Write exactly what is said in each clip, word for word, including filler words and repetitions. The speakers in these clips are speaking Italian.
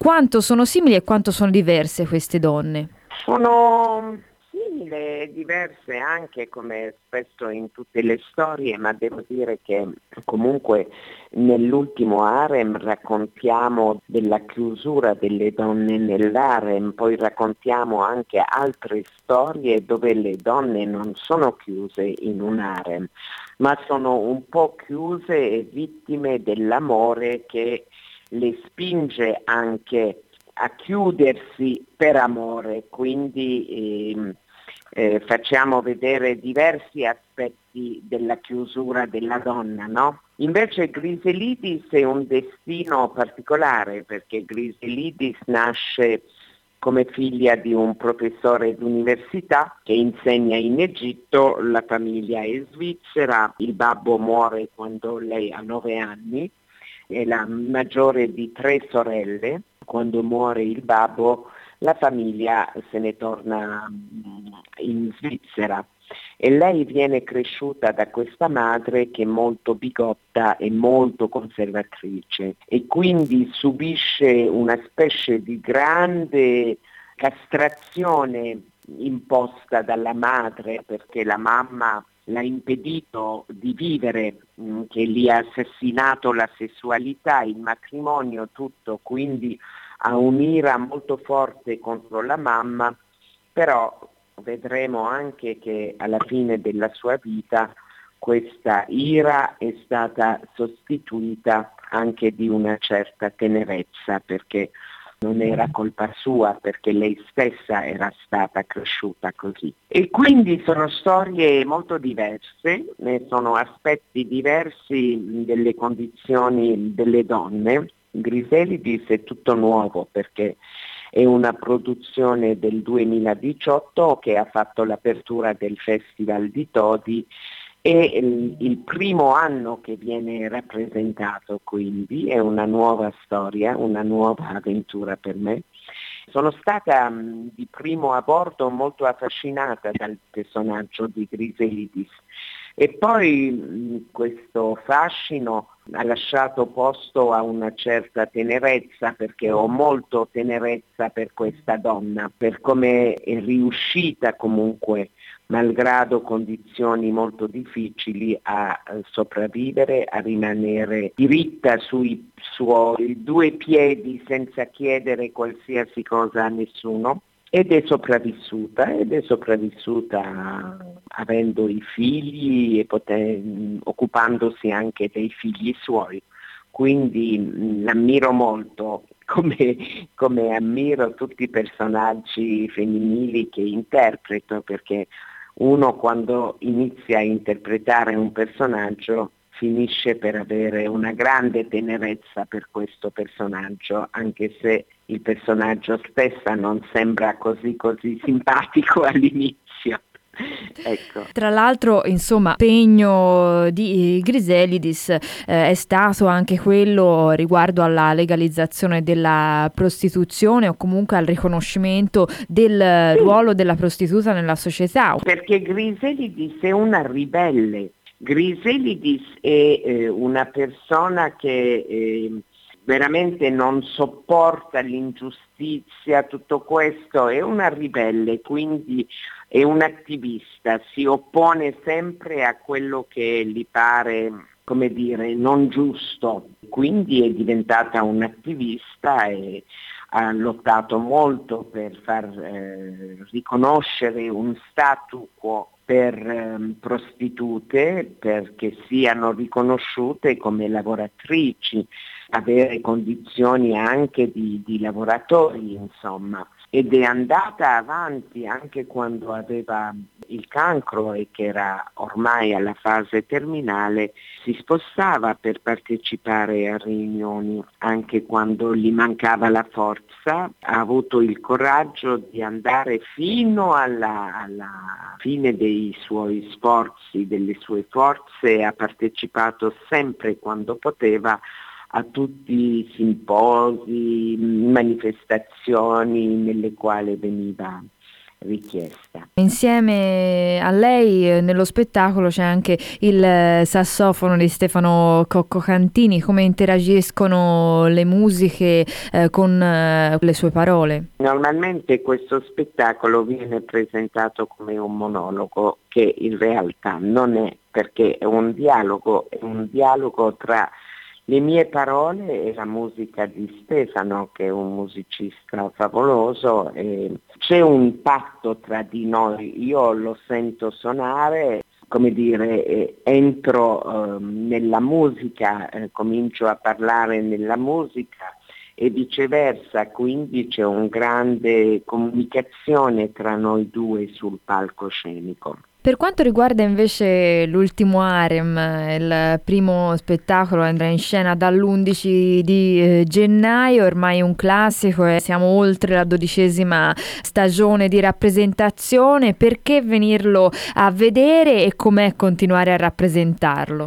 Quanto sono simili e quanto sono diverse queste donne? Sono simili e diverse anche come spesso in tutte le storie, ma devo dire che comunque nell'ultimo harem raccontiamo della chiusura delle donne nell'harem, poi raccontiamo anche altre storie dove le donne non sono chiuse in un harem, ma sono un po' chiuse e vittime dell'amore che le spinge anche a chiudersi per amore, quindi ehm, eh, facciamo vedere diversi aspetti della chiusura della donna, no? Invece Griselidis è un destino particolare perché Griselidis nasce come figlia di un professore d'università che insegna in Egitto, la famiglia è svizzera, il babbo muore quando lei ha nove anni, è la maggiore di tre sorelle. Quando muore il babbo la famiglia se ne torna in Svizzera e lei viene cresciuta da questa madre che è molto bigotta e molto conservatrice e quindi subisce una specie di grande castrazione imposta dalla madre perché la mamma l'ha impedito di vivere, mh, che gli ha assassinato la sessualità, il matrimonio, tutto, quindi ha un'ira molto forte contro la mamma, però vedremo anche che alla fine della sua vita questa ira è stata sostituita anche di una certa tenerezza perché non era colpa sua perché lei stessa era stata cresciuta così. E quindi sono storie molto diverse, sono aspetti diversi delle condizioni delle donne. Griselidis è tutto nuovo perché è una produzione del duemiladiciotto che ha fatto l'apertura del Festival di Todi. È il, il primo anno che viene rappresentato, quindi è una nuova storia, una nuova avventura per me. Sono stata mh, di primo abbordo molto affascinata dal personaggio di Griselidis e poi mh, questo fascino ha lasciato posto a una certa tenerezza perché ho molto tenerezza per questa donna, per come è riuscita comunque malgrado condizioni molto difficili a sopravvivere, a rimanere diritta sui suoi due piedi senza chiedere qualsiasi cosa a nessuno ed è sopravvissuta ed è sopravvissuta avendo i figli e poten- occupandosi anche dei figli suoi. Quindi mh, l'ammiro molto come, come ammiro tutti i personaggi femminili che interpreto perché uno quando inizia a interpretare un personaggio finisce per avere una grande tenerezza per questo personaggio, anche se il personaggio stesso non sembra così così simpatico all'inizio. Ecco. Tra l'altro, insomma, l'impegno di Griselidis eh, è stato anche quello riguardo alla legalizzazione della prostituzione o comunque al riconoscimento del Sì, ruolo della prostituta nella società. perché Griselidis è una ribelle. Griselidis è eh, una persona che eh, veramente non sopporta l'ingiustizia, tutto questo, è una ribelle, quindi è un'attivista, si oppone sempre a quello che gli pare, come dire, non giusto, quindi è diventata un'attivista e ha lottato molto per far eh, riconoscere un statu quo per eh, prostitute perché siano riconosciute come lavoratrici, avere condizioni anche di, di lavoratori, insomma. Ed è andata avanti anche quando aveva il cancro e che era ormai alla fase terminale, si spostava per partecipare a riunioni, anche quando gli mancava la forza, ha avuto il coraggio di andare fino alla, alla fine dei suoi sforzi, delle sue forze, ha partecipato sempre quando poteva a tutti i simposi, manifestazioni nelle quali veniva richiesta. Insieme a lei eh, nello spettacolo c'è anche il eh, sassofono di Stefano Coccocantini. Come interagiscono le musiche eh, con eh, le sue parole? Normalmente questo spettacolo viene presentato come un monologo, che in realtà non è, perché è un dialogo, è un dialogo tra le mie parole e la musica di Stefano, che è un musicista favoloso. E c'è un patto tra di noi, io lo sento suonare, come dire, eh, entro eh, nella musica, eh, comincio a parlare nella musica e viceversa, quindi c'è una grande comunicazione tra noi due sul palcoscenico. Per quanto riguarda invece l'ultimo Harem, il primo spettacolo andrà in scena dall'undici di eh, gennaio, ormai un classico e siamo oltre la dodicesima stagione di rappresentazione. Perché venirlo a vedere e com'è continuare a rappresentarlo?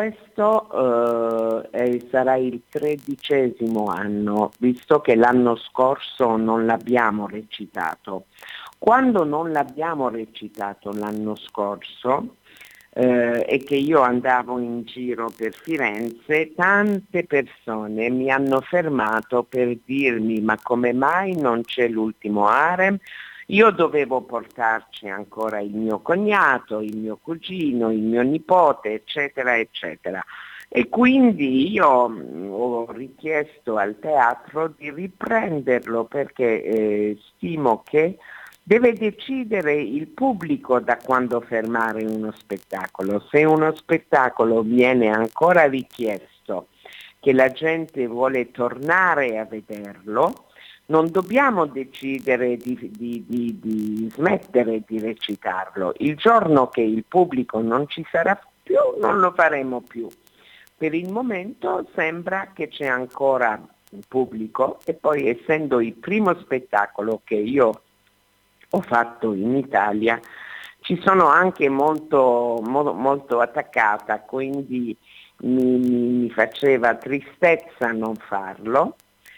Questo eh, è- sarà il tredicesimo anno, visto che l'anno scorso non l'abbiamo recitato. Quando non l'abbiamo recitato l'anno scorso eh, e che io andavo in giro per Firenze, tante persone mi hanno fermato per dirmi: ma come mai non c'è l'ultimo Harem? Io dovevo portarci ancora il mio cognato, il mio cugino, il mio nipote, eccetera, eccetera. E quindi io mh, ho richiesto al teatro di riprenderlo, perché eh, stimo che deve decidere il pubblico da quando fermare uno spettacolo. Se uno spettacolo viene ancora richiesto, che la gente vuole tornare a vederlo, non dobbiamo decidere di, di- di- di smettere di recitarlo. Il giorno che il pubblico non ci sarà più, non lo faremo più. Per il momento sembra che c'è ancora un pubblico, e poi, essendo il primo spettacolo che io ho fatto in Italia, ci sono anche molto, mo- molto attaccata, quindi mi, mi- mi faceva tristezza non farlo.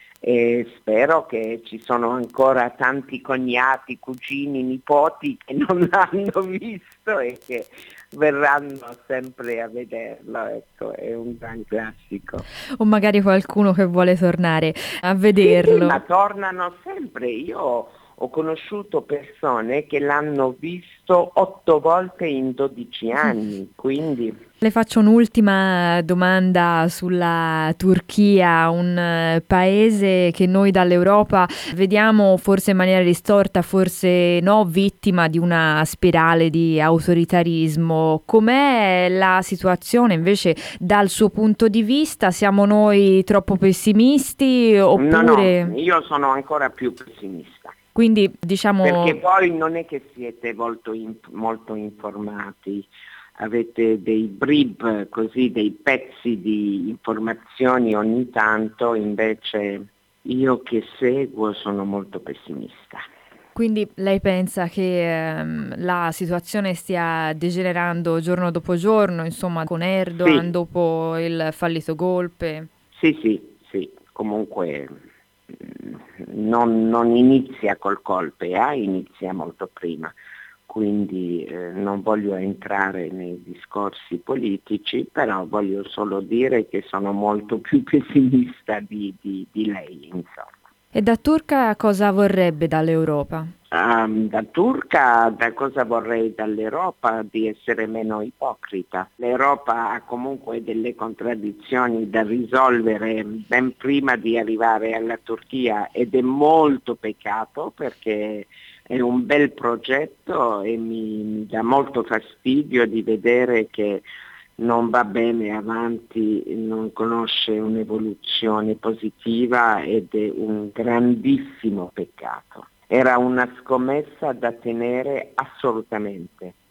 E spero che ci sono ancora tanti cognati, cugini, nipoti che non l'hanno visto e che verranno sempre a vederlo. Ecco, è un gran classico. O magari qualcuno che vuole tornare a Sì, sì, ma vederlo. tornano sempre. Io ho conosciuto persone che l'hanno visto otto volte in dodici anni, quindi Le faccio un'ultima domanda sulla Turchia, un eh, paese che noi dall'Europa vediamo forse in maniera distorta, forse no, vittima di una spirale di autoritarismo. Com'è la situazione invece dal suo punto di vista? Siamo noi troppo pessimisti no, no, oppure... io sono ancora più pessimista. Quindi Perché diciamo... poi non è che siete molto, in- molto informati, avete dei brib, così, dei pezzi di informazioni ogni tanto, invece io che seguo sono molto pessimista. Quindi lei pensa che ehm, la situazione stia degenerando giorno dopo giorno, insomma, con Erdogan Sì, dopo il fallito golpe? sì, sì, sì, comunque mm, non, non inizia col colpe, eh, inizia molto prima. Quindi eh, non voglio entrare nei discorsi politici, però voglio solo dire che sono molto più pessimista di, di- di lei, insomma. E da turca cosa vorrebbe dall'Europa? Ehm, da turca, da cosa vorrei dall'Europa? Di essere meno ipocrita. L'Europa ha comunque delle contraddizioni da risolvere ben prima di arrivare alla Turchia, ed è molto peccato, perché è un bel progetto e mi, mi dà molto fastidio di vedere che non va bene avanti, non conosce un'evoluzione positiva, ed è un grandissimo peccato. Era una scommessa da tenere assolutamente.